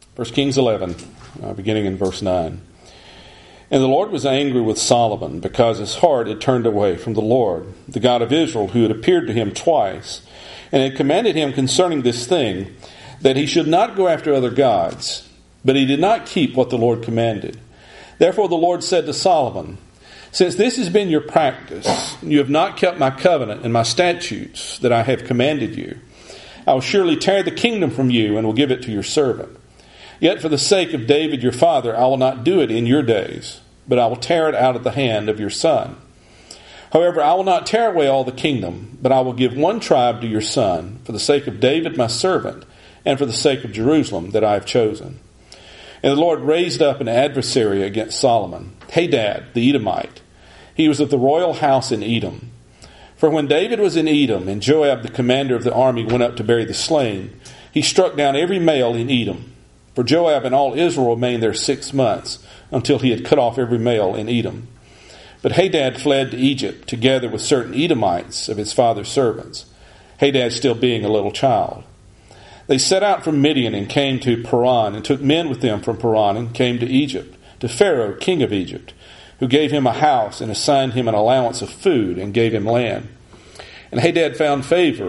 1 Kings 11, beginning in verse 9. And the Lord was angry with Solomon because his heart had turned away from the Lord, the God of Israel, who had appeared to him twice, and had commanded him concerning this thing, that he should not go after other gods. But he did not keep what the Lord commanded. Therefore the Lord said to Solomon, since this has been your practice, you have not kept my covenant and my statutes that I have commanded you, I will surely tear the kingdom from you and will give it to your servant. Yet for the sake of David your father, I will not do it in your days, but I will tear it out of the hand of your son. However, I will not tear away all the kingdom, but I will give one tribe to your son, for the sake of David my servant, and for the sake of Jerusalem that I have chosen. And the Lord raised up an adversary against Solomon, Hadad the Edomite. He was of the royal house in Edom. For when David was in Edom, and Joab the commander of the army went up to bury the slain, he struck down every male in Edom. For Joab and all Israel remained there 6 months, until he had cut off every male in Edom. But Hadad fled to Egypt, together with certain Edomites of his father's servants, Hadad still being a little child. They set out from Midian and came to Paran, and took men with them from Paran, and came to Egypt, to Pharaoh, king of Egypt, who gave him a house and assigned him an allowance of food and gave him land. And Hadad found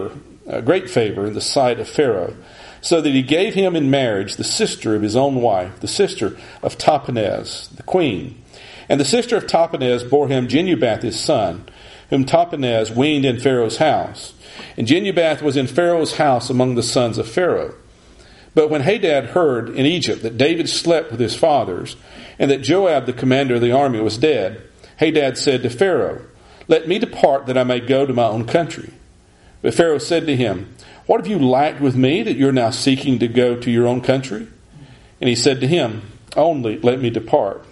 great favor in the sight of Pharaoh, so that he gave him in marriage the sister of his own wife, the sister of Tahpenes, the queen. And the sister of Tahpenes bore him Genubath his son, whom Tahpenes weaned in Pharaoh's house. And Genubath was in Pharaoh's house among the sons of Pharaoh. But when Hadad heard in Egypt that David slept with his fathers, and that Joab the commander of the army was dead, Hadad said to Pharaoh, let me depart that I may go to my own country. But Pharaoh said to him, what have you lacked with me that you're now seeking to go to your own country? And he said to him, only let me depart.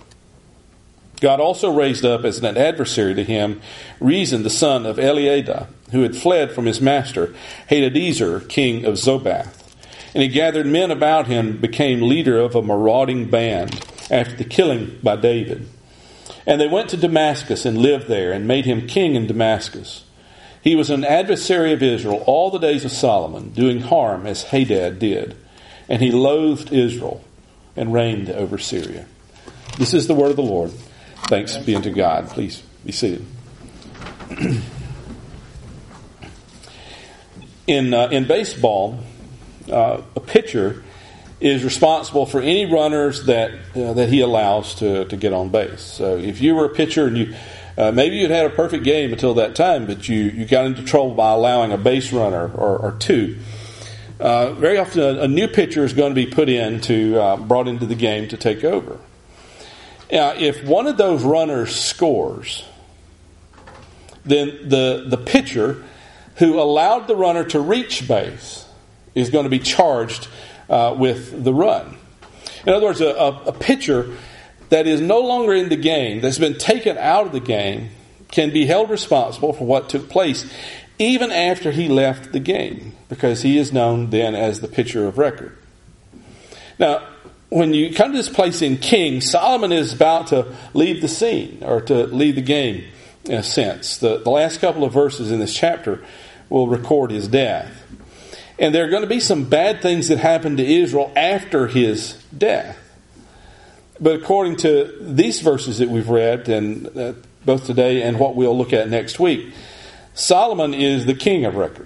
God also raised up as an adversary to him Rezin the son of Eliada, who had fled from his master, Hadadezer, king of Zobath. And he gathered men about him and became leader of a marauding band after the killing by David. And they went to Damascus and lived there and made him king in Damascus. He was an adversary of Israel all the days of Solomon, doing harm as Hadad did. And he loathed Israel and reigned over Syria. This is the word of the Lord. Thanks be unto God. Please be seated. In baseball, a pitcher is responsible for any runners that he allows to get on base. So if you were a pitcher and you maybe you'd had a perfect game until that time, but you got into trouble by allowing a base runner or two. Very often a new pitcher is going to be brought into the game to take over. If one of those runners scores, then the pitcher who allowed the runner to reach base is going to be charged with the run. In other words, a pitcher that is no longer in the game, that's been taken out of the game, can be held responsible for what took place even after he left the game, because he is known then as the pitcher of record. Now, when you come to this place in Kings, Solomon is about to leave the scene, or to leave the game, in a sense. The last couple of verses in this chapter will record his death. And there are going to be some bad things that happen to Israel after his death. But according to these verses that we've read, and both today and what we'll look at next week, Solomon is the king of record.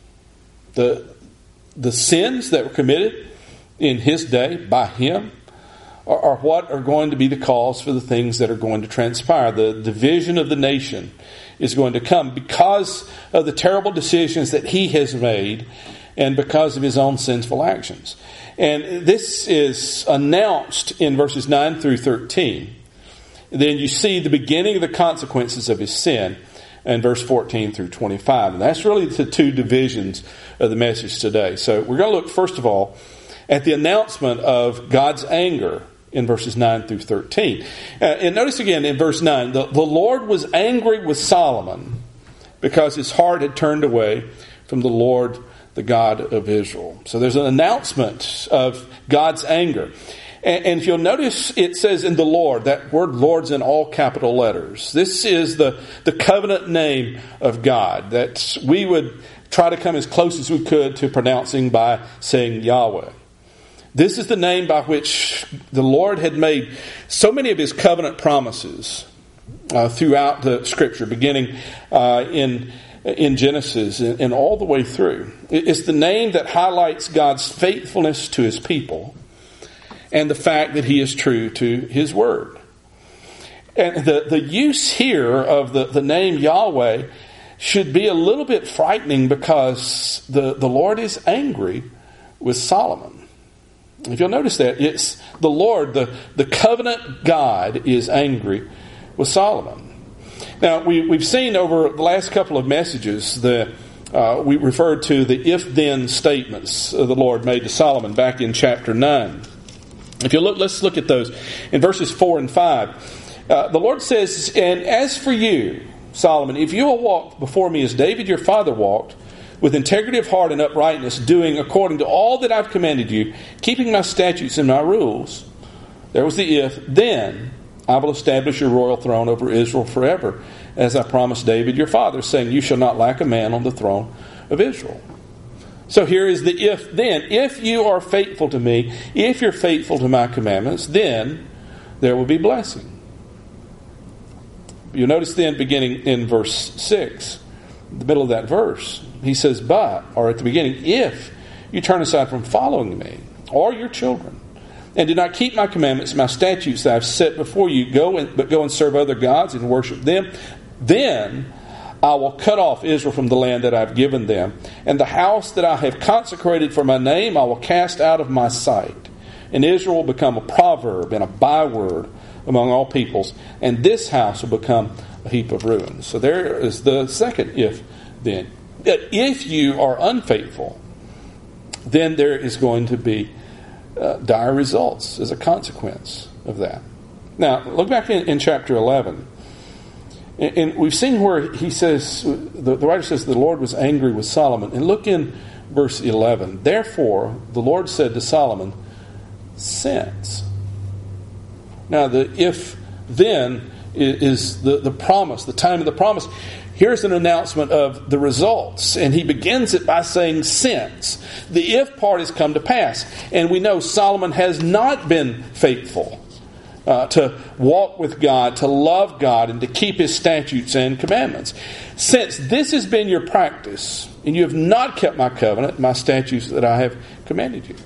The sins that were committed in his day by him are what are going to be the cause for the things that are going to transpire. The division of the nation is going to come because of the terrible decisions that he has made and because of his own sinful actions. And this is announced in verses 9 through 13. Then you see the beginning of the consequences of his sin in verse 14 through 25. And that's really the two divisions of the message today. So we're going to look, first of all, at the announcement of God's anger in verses 9 through 13. And notice again in verse 9, the Lord was angry with Solomon because his heart had turned away from the Lord, the God of Israel. So there's an announcement of God's anger. And if you'll notice, it says in the Lord, that word Lord's in all capital letters. This is the covenant name of God that we would try to come as close as we could to pronouncing by saying Yahweh. This is the name by which the Lord had made so many of His covenant promises throughout the Scripture, beginning in Genesis and all the way through. It's the name that highlights God's faithfulness to His people and the fact that He is true to His Word. And the use here of the name Yahweh should be a little bit frightening, because the Lord is angry with Solomon. If you'll notice that, it's the Lord, the covenant God, is angry with Solomon. Now, we've seen over the last couple of messages that we referred to the if-then statements the Lord made to Solomon back in chapter 9. If you look, let's look at those. In verses 4 and 5, the Lord says, "And as for you, Solomon, if you will walk before me as David your father walked, with integrity of heart and uprightness, doing according to all that I've commanded you, keeping my statutes and my rules," there was the if, "then I will establish your royal throne over Israel forever, as I promised David your father, saying, you shall not lack a man on the throne of Israel." So here is the if then. If you are faithful to me, if you're faithful to my commandments, then there will be blessing. You'll notice then, beginning in verse 6, the middle of that verse, he says, "But," or at the beginning, "if you turn aside from following me, or your children, and do not keep my commandments, my statutes that I've set before you, but go and serve other gods and worship them, then I will cut off Israel from the land that I've given them, and the house that I have consecrated for my name I will cast out of my sight. And Israel will become a proverb and a byword among all peoples, and this house will become a heap of ruins." So there is the second if then. If you are unfaithful, then there is going to be dire results as a consequence of that. Now, look back in chapter 11. And we've seen where he says, the writer says, the Lord was angry with Solomon. And look in verse 11. "Therefore, the Lord said to Solomon, since." Now, the if then is the promise, the time of the promise. Here's an announcement of the results. And he begins it by saying, since. The if part has come to pass. And we know Solomon has not been faithful to walk with God, to love God, and to keep His statutes and commandments. Since this has been your practice, and you have not kept my covenant, my statutes that I have commanded you.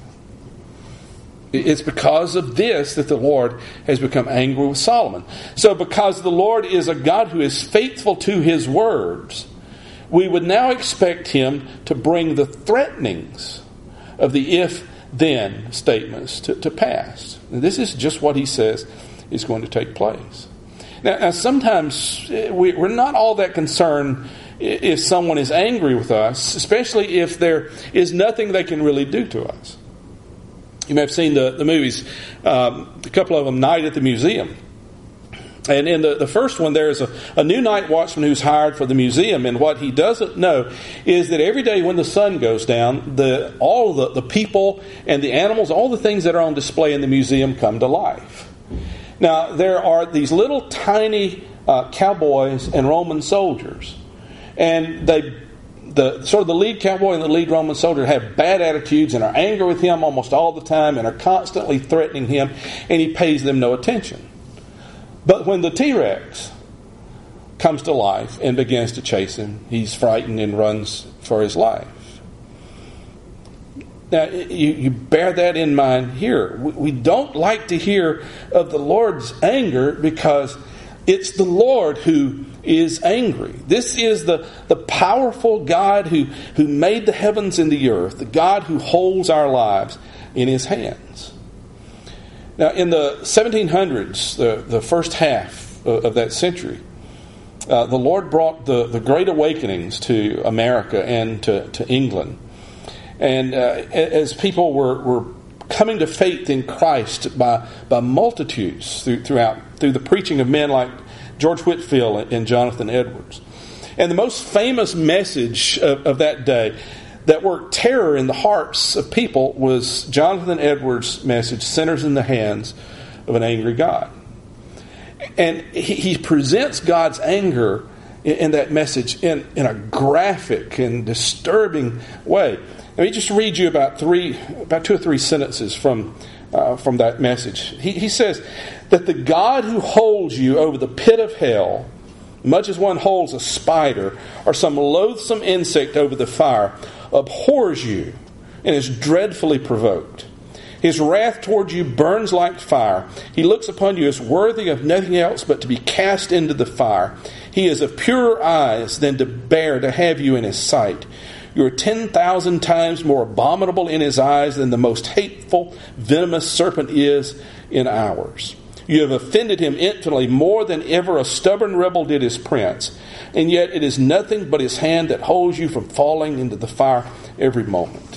It's because of this that the Lord has become angry with Solomon. So because the Lord is a God who is faithful to His words, we would now expect Him to bring the threatenings of the if-then statements to pass. And this is just what He says is going to take place. Now sometimes we're not all that concerned if someone is angry with us, especially if there is nothing they can really do to us. You may have seen the movies, a couple of them, Night at the Museum. And in the first one, there's a new night watchman who's hired for the museum. And what he doesn't know is that every day when the sun goes down, all the people and the animals, all the things that are on display in the museum come to life. Now, there are these little tiny cowboys and Roman soldiers. And the lead cowboy and the lead Roman soldier have bad attitudes and are angry with him almost all the time and are constantly threatening him, and he pays them no attention. But when the T-Rex comes to life and begins to chase him, he's frightened and runs for his life. Now, you bear that in mind here. We don't like to hear of the Lord's anger because it's the Lord who is angry. This is the powerful God who made the heavens and the earth, the God who holds our lives in His hands. Now, in the 1700s, the first half of that century, the Lord brought the Great Awakenings to America and to England. And as people were coming to faith in Christ by multitudes through the preaching of men like George Whitefield and Jonathan Edwards. And the most famous message of that day that worked terror in the hearts of people was Jonathan Edwards' message, "Sinners in the Hands of an Angry God." And he presents God's anger in that message in a graphic and disturbing way. Let me just read you about 2 or 3 sentences from that message. He says that the God who holds you over the pit of hell, much as one holds a spider or some loathsome insect over the fire, abhors you and is dreadfully provoked. His wrath toward you burns like fire. He looks upon you as worthy of nothing else but to be cast into the fire. He is of purer eyes than to bear to have you in his sight. You are 10,000 times more abominable in his eyes than the most hateful, venomous serpent is in ours. You have offended him infinitely more than ever a stubborn rebel did his prince. And yet it is nothing but his hand that holds you from falling into the fire every moment.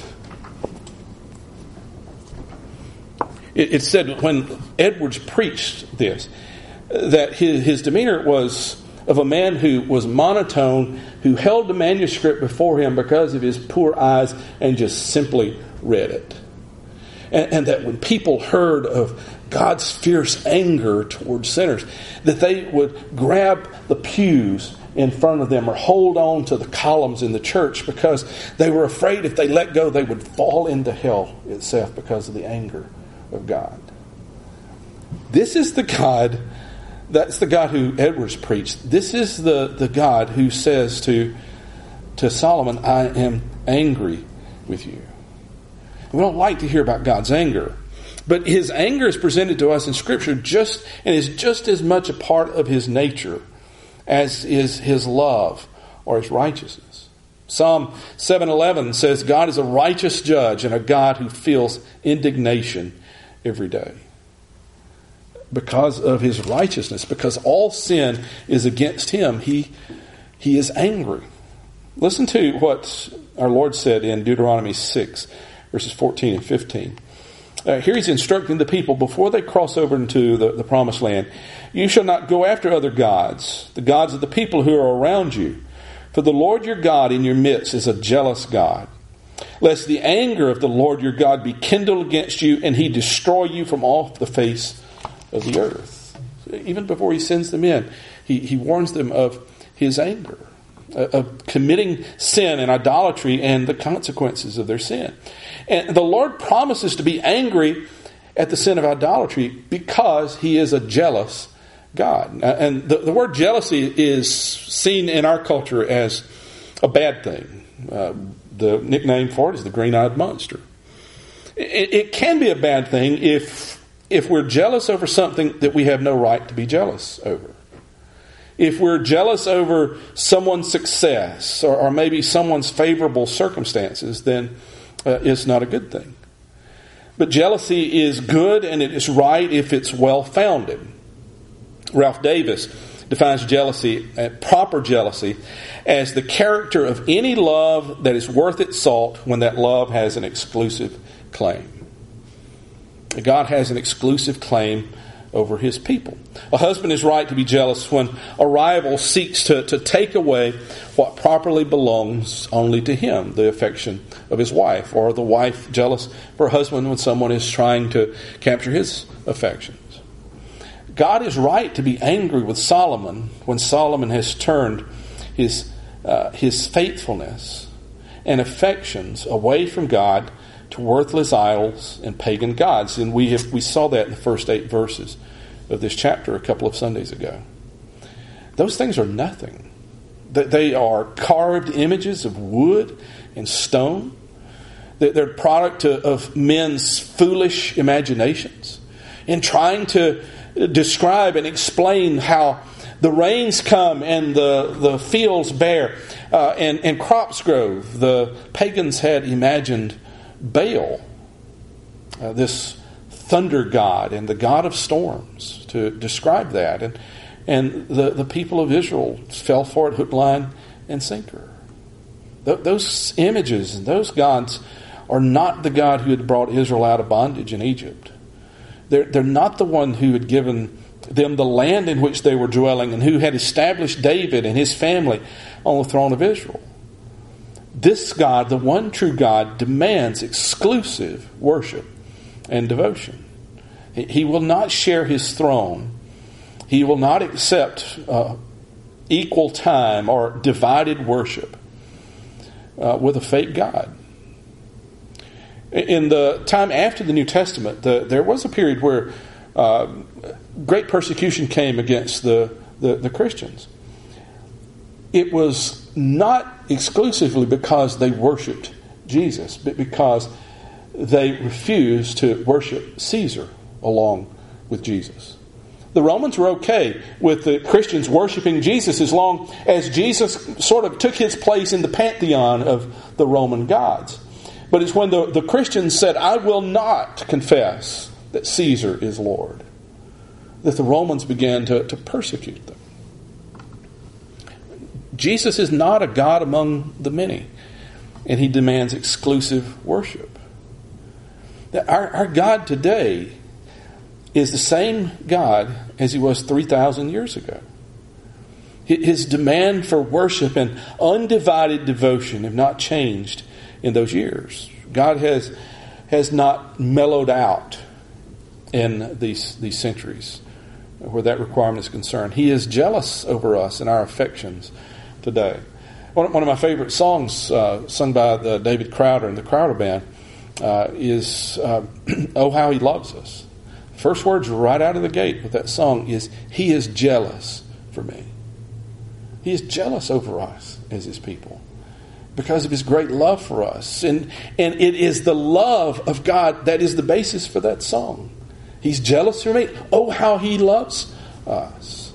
It said when Edwards preached this, that his demeanor was of a man who was monotone, who held the manuscript before him because of his poor eyes and just simply read it. And that when people heard of God's fierce anger towards sinners, that they would grab the pews in front of them or hold on to the columns in the church because they were afraid if they let go they would fall into hell itself because of the anger of God. This is the God, that's the God who Edwards preached. This is the God who says to Solomon, I am angry with you. We don't like to hear about God's anger, but his anger is presented to us in Scripture and is just as much a part of his nature as is his love or his righteousness. Psalm 7:11 says, God is a righteous judge and a God who feels indignation every day. Because of his righteousness, because all sin is against him, he is angry. Listen to what our Lord said in Deuteronomy 6, verses 14 and 15. Here he's instructing the people before they cross over into the promised land. You shall not go after other gods, the gods of the people who are around you. For the Lord your God in your midst is a jealous God. Lest the anger of the Lord your God be kindled against you, and he destroy you from off the face of the earth. Even before he sends them in, he warns them of his anger, of committing sin and idolatry and the consequences of their sin. And the Lord promises to be angry at the sin of idolatry because he is a jealous God. And the word jealousy is seen in our culture as a bad thing. The nickname for it is the green-eyed monster. It can be a bad thing if we're jealous over something that we have no right to be jealous over. If we're jealous over someone's success or maybe someone's favorable circumstances, then it's not a good thing. But jealousy is good and it is right if it's well-founded. Ralph Davis defines jealousy, proper jealousy, as the character of any love that is worth its salt when that love has an exclusive claim. God has an exclusive claim over his people. A husband is right to be jealous when a rival seeks to take away what properly belongs only to him, the affection of his wife, or the wife jealous for her husband when someone is trying to capture his affections. God is right to be angry with Solomon when Solomon has turned his faithfulness and affections away from God to worthless idols and pagan gods. And we saw that in the first 8 verses of this chapter a couple of Sundays ago. Those things are nothing. They are carved images of wood and stone. They're a product of men's foolish imaginations in trying to describe and explain how the rains come and the fields bear and crops grow. The pagans had imagined Baal, this thunder god and the god of storms, to describe that. And the people of Israel fell for it hook, line, and sinker. Those images and those gods are not the God who had brought Israel out of bondage in Egypt. They're not the one who had given them the land in which they were dwelling and who had established David and his family on the throne of Israel. This God, the one true God, demands exclusive worship and devotion. He will not share his throne. He will not accept equal time or divided worship with a fake God. In the time after the New Testament, there was a period where great persecution came against the Christians. It was not exclusively because they worshipped Jesus, but because they refused to worship Caesar along with Jesus. The Romans were okay with the Christians worshiping Jesus as long as Jesus sort of took his place in the pantheon of the Roman gods. But it's when the Christians said, I will not confess that Caesar is Lord, that the Romans began to persecute them. Jesus is not a God among the many, and he demands exclusive worship. Our God today is the same God as he was 3,000 years ago. His demand for worship and undivided devotion have not changed in those years. God has not mellowed out in these centuries where that requirement is concerned. He is jealous over us and our affections today. One of my favorite songs sung by David Crowder and the Crowder Band is Oh, How He Loves Us. First words right out of the gate with that song is, He is jealous for me. He is jealous over us as his people because of his great love for us. And it is the love of God that is the basis for that song. He's jealous for me. Oh, how he loves us.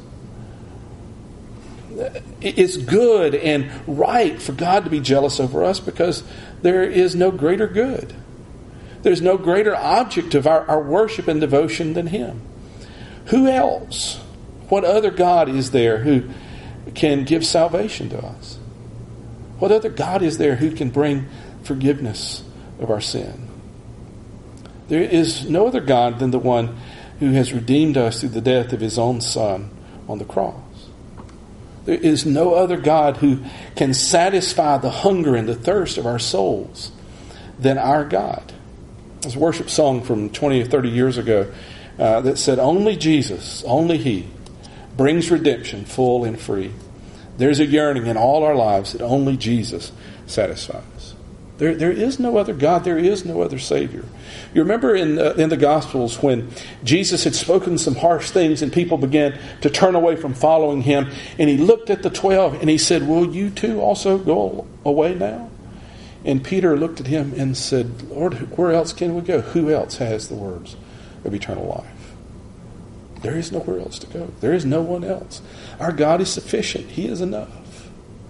It's good and right for God to be jealous over us because there is no greater good. There's no greater object of our worship and devotion than him. Who else? What other God is there who can give salvation to us? What other God is there who can bring forgiveness of our sin? There is no other God than the one who has redeemed us through the death of his own Son on the cross. There is no other God who can satisfy the hunger and the thirst of our souls than our God. There's a worship song from 20 or 30 years ago that said, only Jesus, only he, brings redemption full and free. There's a yearning in all our lives that only Jesus satisfies. There is no other God. There is no other Savior. You remember in the Gospels when Jesus had spoken some harsh things and people began to turn away from following him, and he looked at the 12 and he said, will you too also go away now? And Peter looked at him and said, Lord, where else can we go? Who else has the words of eternal life? There is nowhere else to go. There is no one else. Our God is sufficient. He is enough.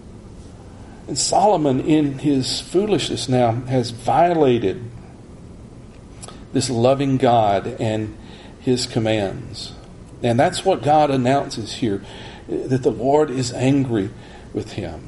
And Solomon, in his foolishness now, has violated this loving God and his commands. And that's what God announces here, that the Lord is angry with him.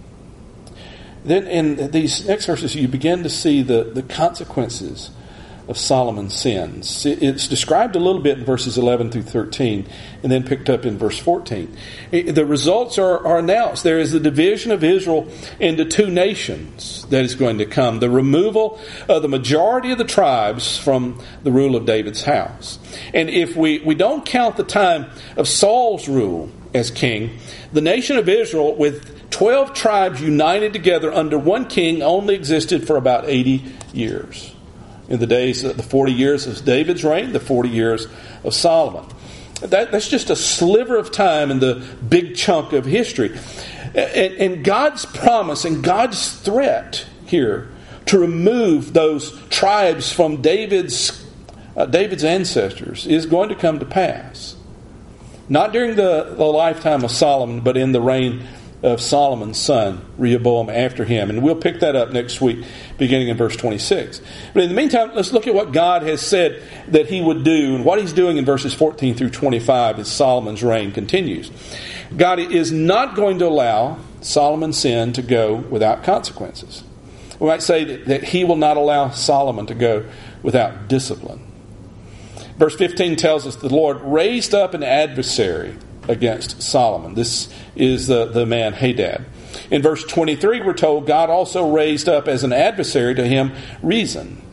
Then in these next verses, you begin to see the consequences of Solomon's sins. It's described a little bit in verses 11 through 13 and then picked up in verse 14. The results are announced. There is the division of Israel into two nations that is going to come. The removal of the majority of the tribes from the rule of David's house. And if we don't count the time of Saul's rule as king, the nation of Israel with 12 tribes united together under one king only existed for about 80 years. In the days, the 40 years of David's reign, the 40 years of Solomon. That's just a sliver of time in the big chunk of history. And God's promise and God's threat here to remove those tribes from David's ancestors is going to come to pass. Not during the lifetime of Solomon, but in the reign of Solomon's son, Rehoboam, after him. And we'll pick that up next week, beginning in verse 26. But in the meantime, let's look at what God has said that he would do and what he's doing in verses 14 through 25 as Solomon's reign continues. God is not going to allow Solomon's sin to go without consequences. We might say that he will not allow Solomon to go without discipline. Verse 15 tells us the Lord raised up an adversary against Solomon. This is the man Hadad. In verse 23, we're told God also raised up as an adversary to him Rezin.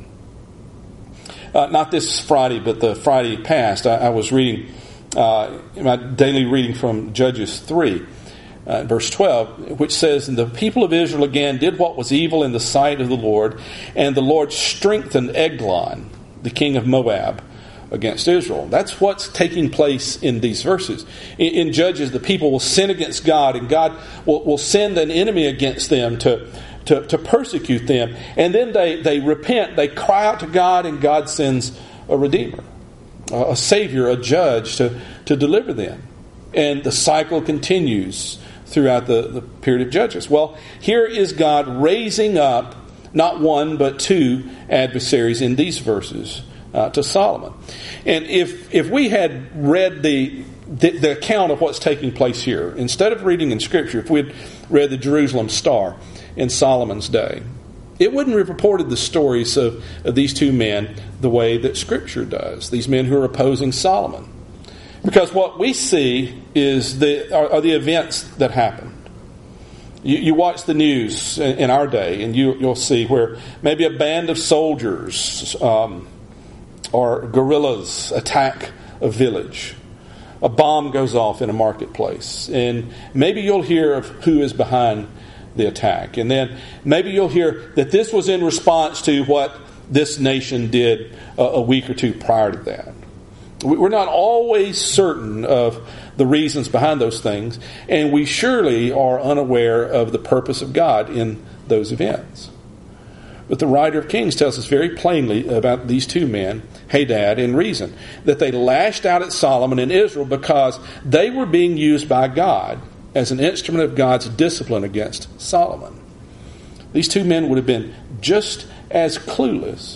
Not this Friday, but the Friday past. I was reading my daily reading from Judges 3. verse 12, which says, "And the people of Israel again did what was evil in the sight of the Lord, and the Lord strengthened Eglon, the king of Moab, against Israel." That's what's taking place in these verses. In Judges, the people will sin against God, and God will send an enemy against them to persecute them. And then they repent, they cry out to God, and God sends a Redeemer, a Savior, a Judge to deliver them. And the cycle continues throughout the period of Judges. Well, here is God raising up not one but two adversaries in these verses to Solomon. And if we had read the account of what's taking place here, instead of reading in Scripture, if we'd read the Jerusalem Star in Solomon's day, it wouldn't have reported the stories of these two men the way that Scripture does, these men who are opposing Solomon. Because what we see are the events that happened. You watch the news in our day, and you'll see where maybe a band of soldiers or guerrillas attack a village. A bomb goes off in a marketplace, and maybe you'll hear of who is behind the attack. And then maybe you'll hear that this was in response to what this nation did a week or two prior to that. We're not always certain of the reasons behind those things, and we surely are unaware of the purpose of God in those events. But the writer of Kings tells us very plainly about these two men, Hadad and Rezin, that they lashed out at Solomon and Israel because they were being used by God as an instrument of God's discipline against Solomon. These two men would have been just as clueless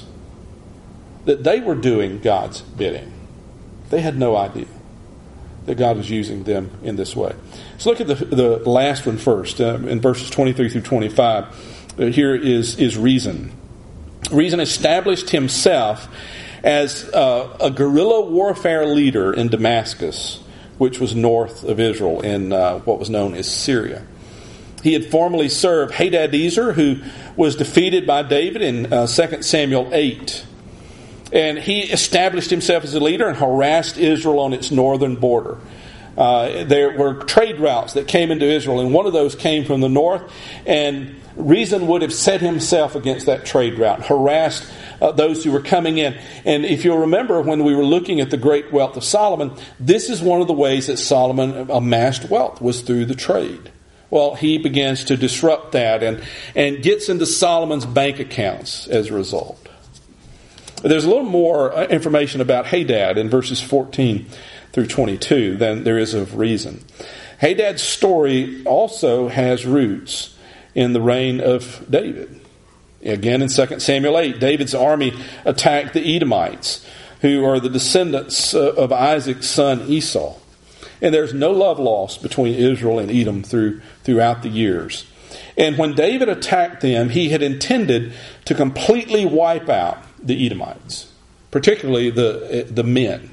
that they were doing God's bidding. They had no idea that God was using them in this way. So look at the last one first, in verses 23 through 25. Here is Rezin. Rezin established himself as a guerrilla warfare leader in Damascus, which was north of Israel in what was known as Syria. He had formerly served Hadadezer, who was defeated by David in 2 Samuel 8. And he established himself as a leader and harassed Israel on its northern border. There were trade routes that came into Israel, and one of those came from the north, and Rezin would have set himself against that trade route, harassed those who were coming in. And if you'll remember, when we were looking at the great wealth of Solomon, this is one of the ways that Solomon amassed wealth, was through the trade. Well, he begins to disrupt that and gets into Solomon's bank accounts as a result. There's a little more information about Hadad in verses 14 through 22 than there is of Rezin. Hadad's story also has roots in the reign of David. Again, in 2 Samuel 8, David's army attacked the Edomites, who are the descendants of Isaac's son Esau. And there's no love lost between Israel and Edom throughout the years. And when David attacked them, he had intended to completely wipe out the Edomites, particularly the men.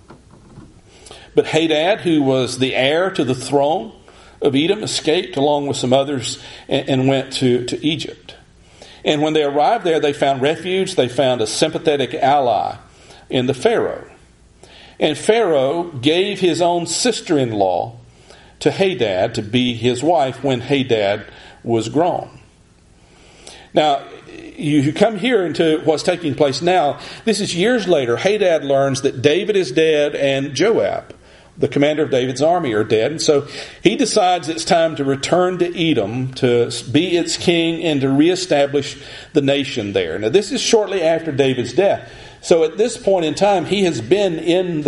But Hadad, who was the heir to the throne of Edom, escaped along with some others and went to Egypt. And when they arrived there, they found refuge. They found a sympathetic ally in the Pharaoh. And Pharaoh gave his own sister-in-law to Hadad to be his wife when Hadad was grown. Now, you come here into what's taking place now. This is years later. Hadad learns that David is dead and Joab, the commander of David's army, are dead. And so he decides it's time to return to Edom to be its king and to reestablish the nation there. Now, this is shortly after David's death. So at this point in time, he has been in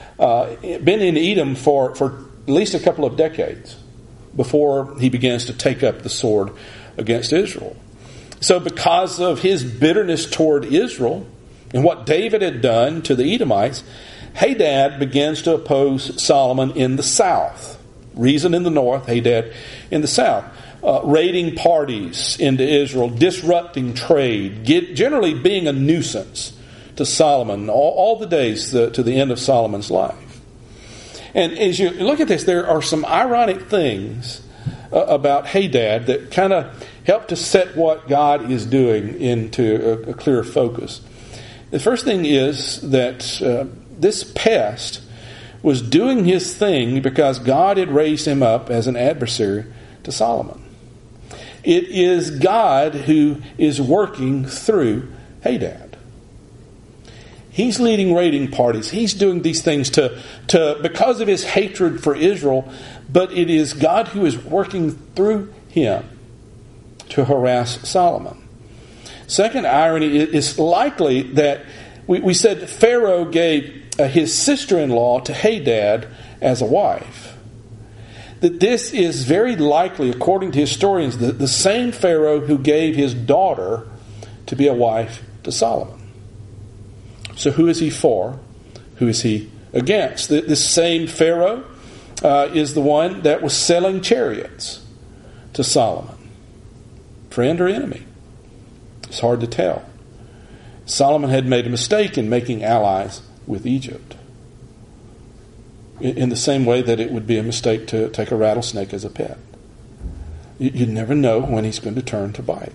Edom for at least a couple of decades before he begins to take up the sword against Israel. So because of his bitterness toward Israel and what David had done to the Edomites, Hadad begins to oppose Solomon in the south. Rezin in the north, Hadad in the south. Raiding parties into Israel, disrupting trade, generally being a nuisance to Solomon all the days to the end of Solomon's life. And as you look at this, there are some ironic things about Hadad that kind of help to set what God is doing into a clearer focus. The first thing is that this pest was doing his thing because God had raised him up as an adversary to Solomon. It is God who is working through Hadad. He's leading raiding parties. He's doing these things because of his hatred for Israel, but it is God who is working through him to harass Solomon. Second irony is likely that we said Pharaoh gave his sister-in-law to Hadad as a wife. That this is very likely, according to historians, the same Pharaoh who gave his daughter to be a wife to Solomon. So who is he for? Who is he against? This same Pharaoh is the one that was selling chariots to Solomon. Friend or enemy? It's hard to tell. Solomon had made a mistake in making allies with Egypt, in the same way that it would be a mistake to take a rattlesnake as a pet. You never know when he's going to turn to bite.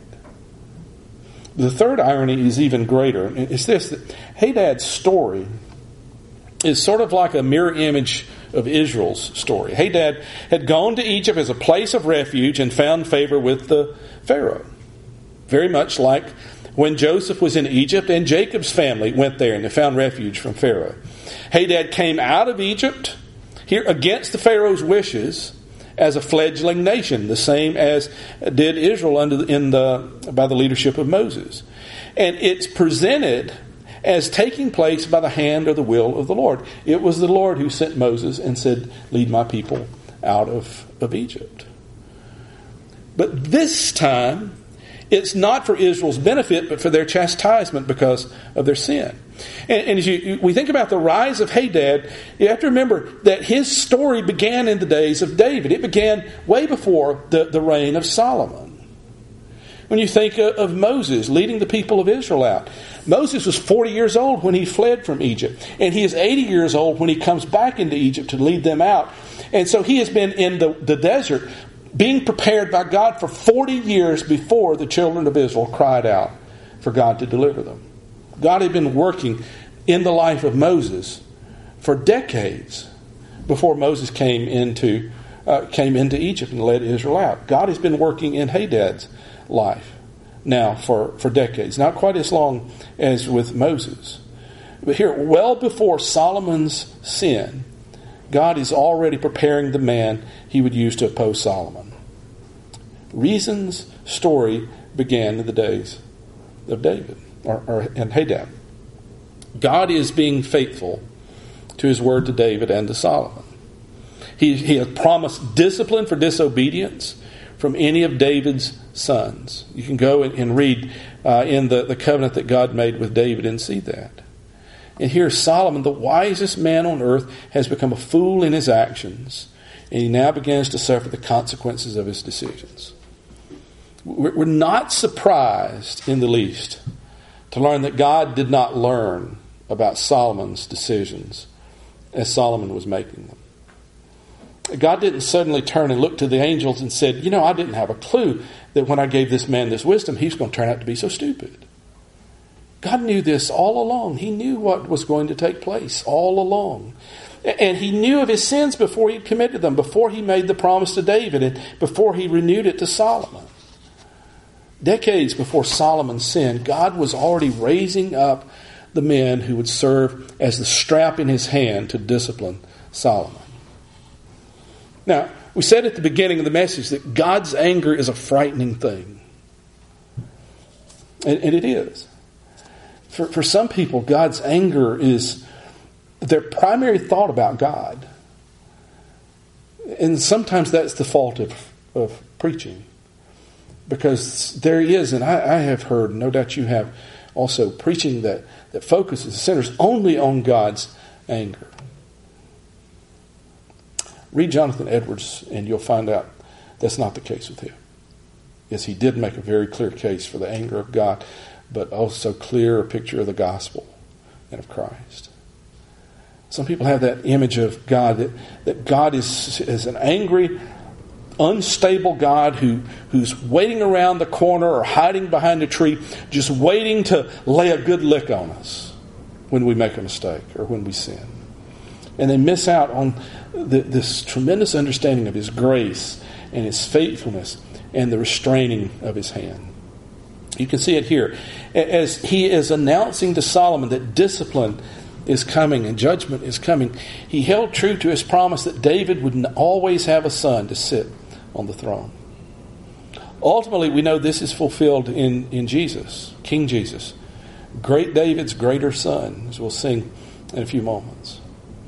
The third irony is even greater. It's this, that Hadad's story is sort of like a mirror image of Israel's story. Hadad had gone to Egypt as a place of refuge and found favor with the Pharaoh. Very much like when Joseph was in Egypt and Jacob's family went there and they found refuge from Pharaoh. Hadad came out of Egypt here against the Pharaoh's wishes as a fledgling nation, the same as did Israel by the leadership of Moses. And it's presented as taking place by the hand or the will of the Lord. It was the Lord who sent Moses and said, "Lead my people out of Egypt." But this time, it's not for Israel's benefit, but for their chastisement because of their sin. And as we think about the rise of Hadad, you have to remember that his story began in the days of David. It began way before the reign of Solomon. When you think of Moses leading the people of Israel out, Moses was 40 years old when he fled from Egypt. And he is 80 years old when he comes back into Egypt to lead them out. And so he has been in the desert being prepared by God for 40 years before the children of Israel cried out for God to deliver them. God had been working in the life of Moses for decades before Moses came into Egypt and led Israel out. God has been working in Hadad's life now for decades. Not quite as long as with Moses. But here, well before Solomon's sin, God is already preparing the man he would use to oppose Solomon. Reason's story began in the days of David and Hadad. God is being faithful to his word to David and to Solomon. He has promised discipline for disobedience from any of David's sons. You can go and read in the covenant that God made with David and see that. And here Solomon, the wisest man on earth, has become a fool in his actions, and he now begins to suffer the consequences of his decisions. We're not surprised in the least to learn that God did not learn about Solomon's decisions as Solomon was making them. God didn't suddenly turn and look to the angels and said, I didn't have a clue that when I gave this man this wisdom, he's going to turn out to be so stupid. God knew this all along. He knew what was going to take place all along. And he knew of his sins before he committed them, before he made the promise to David, and before he renewed it to Solomon. Decades before Solomon's sin, God was already raising up the men who would serve as the strap in his hand to discipline Solomon. Now, we said at the beginning of the message that God's anger is a frightening thing. And it is. For some people, God's anger is their primary thought about God. And sometimes that's the fault of preaching. Because there is, and I have heard, no doubt you have also, preaching that focuses, centers only on God's anger. Read Jonathan Edwards and you'll find out that's not the case with him. Yes, he did make a very clear case for the anger of God, but also clear a picture of the gospel and of Christ. Some people have that image of God, that God is an angry, unstable God who's waiting around the corner or hiding behind a tree, just waiting to lay a good lick on us when we make a mistake or when we sin. And they miss out on this tremendous understanding of His grace and His faithfulness and the restraining of His hand. You can see it here. As He is announcing to Solomon that discipline is coming and judgment is coming, he held true to his promise that David would always have a son to sit on the throne. Ultimately, we know this is fulfilled in Jesus, King Jesus, great David's greater son, as we'll sing in a few moments.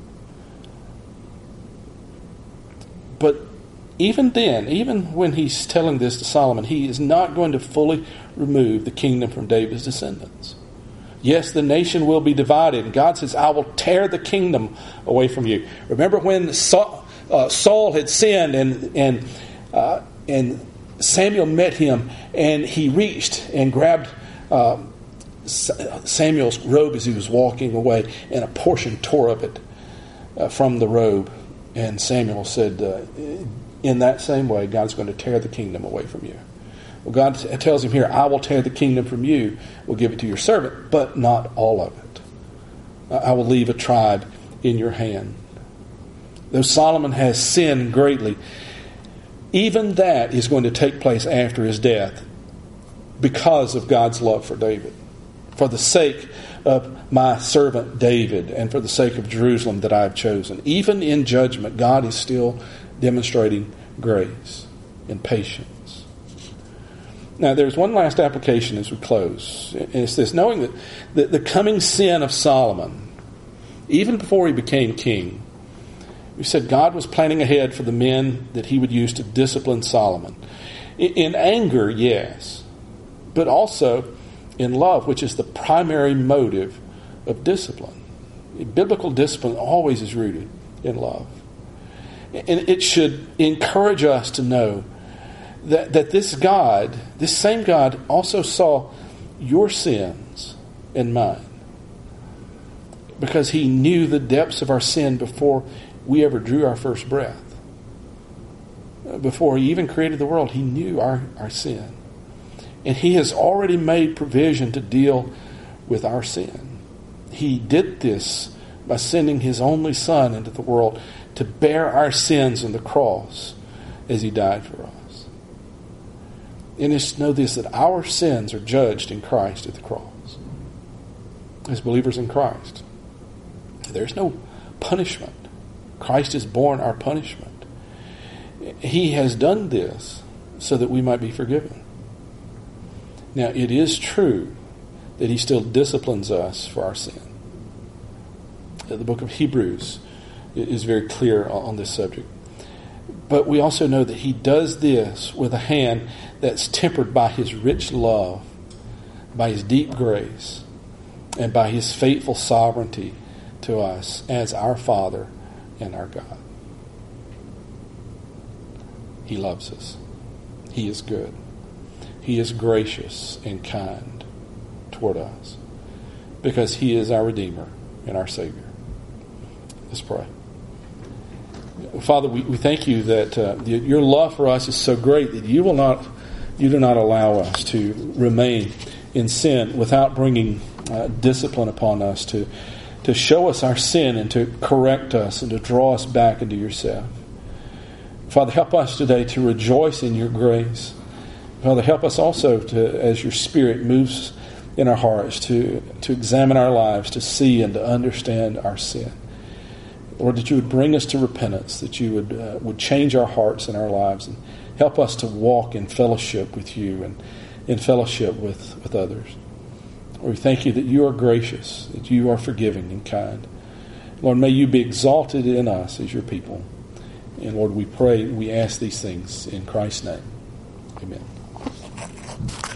But even then, even when he's telling this to Solomon, he is not going to fully remove the kingdom from David's descendants. Yes, the nation will be divided. And God says, I will tear the kingdom away from you. Remember when Saul had sinned and Samuel met him, and he reached and grabbed Samuel's robe as he was walking away, and a portion tore of it from the robe. And Samuel said, in that same way, God's going to tear the kingdom away from you. Well, God tells him here, I will tear the kingdom from you, will give it to your servant, but not all of it. I will leave a tribe in your hand. Though Solomon has sinned greatly, even that is going to take place after his death because of God's love for David. For the sake of my servant David and for the sake of Jerusalem that I have chosen. Even in judgment, God is still demonstrating grace and patience. Now, there's one last application as we close. And it's this, knowing that the coming sin of Solomon, even before he became king, we said God was planning ahead for the men that he would use to discipline Solomon. In anger, yes, but also in love, which is the primary motive of discipline. Biblical discipline always is rooted in love. And it should encourage us to know that this God, this same God, also saw your sins and mine. Because He knew the depths of our sin before we ever drew our first breath. Before He even created the world, He knew our sin. And He has already made provision to deal with our sin. He did this by sending His only Son into the world to bear our sins on the cross as He died for us. And just know this, that our sins are judged in Christ at the cross. As believers in Christ, there's no punishment. Christ has borne our punishment. He has done this so that we might be forgiven. Now, it is true that He still disciplines us for our sin. The book of Hebrews is very clear on this subject. But we also know that He does this with a hand that's tempered by His rich love, by His deep grace, and by His faithful sovereignty to us as our Father and our God. He loves us. He is good. He is gracious and kind toward us because He is our Redeemer and our Savior. Let's pray. Father, we thank You that Your love for us is so great that You do not allow us to remain in sin without bringing discipline upon us to show us our sin and to correct us and to draw us back into Yourself. Father, help us today to rejoice in Your grace. Father, help us also to, as Your Spirit moves in our hearts, to examine our lives, to see and to understand our sin. Lord, that You would bring us to repentance, that You would change our hearts and our lives, and help us to walk in fellowship with You and in fellowship with others. Lord, we thank You that You are gracious, that You are forgiving and kind. Lord, may You be exalted in us as Your people. And Lord, we pray, we ask these things in Christ's name. Amen.